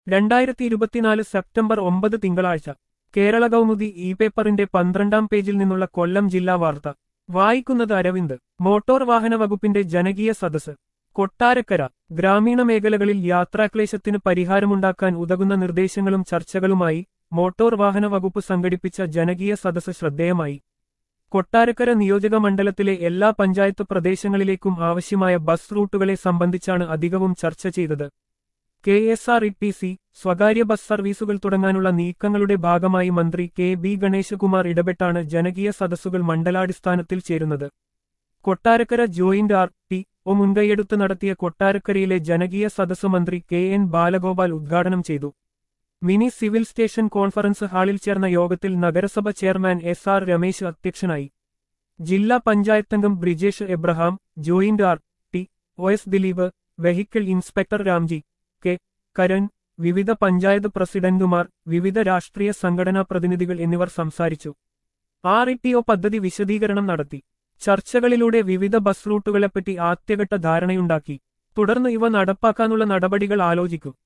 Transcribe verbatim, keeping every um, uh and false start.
രണ്ടായിരത്തി ഇരുപത്തിനാല് സെപ്റ്റംബർ ഒമ്പത് തിങ്കളാഴ്ച കേരള കൗമുദി ഇ പേപ്പറിന്റെ പന്ത്രണ്ടാം പേജിൽ നിന്നുള്ള കൊല്ലം ജില്ലാ വാർത്ത വായിക്കുന്നത് അരവിന്ദ്. മോട്ടോർ വാഹന വകുപ്പിന്റെ ജനകീയ സദസ്സ് കൊട്ടാരക്കര. ഗ്രാമീണ മേഖലകളിൽ യാത്രാക്ലേശത്തിന് പരിഹാരമുണ്ടാക്കാൻ ഉതകുന്ന നിർദ്ദേശങ്ങളും ചർച്ചകളുമായി മോട്ടോർ വാഹന വകുപ്പ് സംഘടിപ്പിച്ച ജനകീയ സദസ്സ് ശ്രദ്ധേയമായി. കൊട്ടാരക്കര നിയോജക മണ്ഡലത്തിലെ എല്ലാ പഞ്ചായത്ത് പ്രദേശങ്ങളിലേക്കും ആവശ്യമായ ബസ് റൂട്ടുകളെ സംബന്ധിച്ചാണ് അധികവും ചർച്ച ചെയ്തത്. K S R E T C, സ്വകാര്യ ബസ് സർവീസുകൾ തുടങ്ങാനുള്ള നീക്കങ്ങളുടെ ഭാഗമായി മന്ത്രി കെ ബി ഗണേശകുമാർ ഇടപെട്ടാണ് ജനകീയ സദസ്സുകൾ മണ്ഡലാടിസ്ഥാനത്തിൽ ചേരുന്നത്. Kottarakkara joint R T O മുൻകൈയെടുത്ത് നടത്തിയ കൊട്ടാരക്കരയിലെ ജനകീയ സദസ്സ് മന്ത്രി കെ എൻ ബാലഗോപാൽ ഉദ്ഘാടനം ചെയ്തു. മിനി സിവിൽ സ്റ്റേഷൻ കോൺഫറൻസ് ഹാളിൽ ചേർന്ന യോഗത്തിൽ നഗരസഭ ചെയർമാൻ എസ് ആർ രമേശ് അധ്യക്ഷനായി. ജില്ലാ പഞ്ചായത്തംഗം Brijesh Abraham, joint R T O S Dileep, vehicle inspector Ramji K Karan, വിവിധ പഞ്ചായത്ത് പ്രസിഡന്റുമാർ, വിവിധ രാഷ്ട്രീയ സംഘടനാ പ്രതിനിധികൾ എന്നിവർ സംസാരിച്ചു. ആർ ഇ ടി ഒ പദ്ധതി വിശദീകരണം നടത്തി. ചർച്ചകളിലൂടെ വിവിധ ബസ് റൂട്ടുകളെപ്പറ്റി ആദ്യഘട്ട ധാരണയുണ്ടാക്കി. തുടർന്ന് ഇവ നടപ്പാക്കാനുള്ള നടപടികൾ ആലോചിക്കും.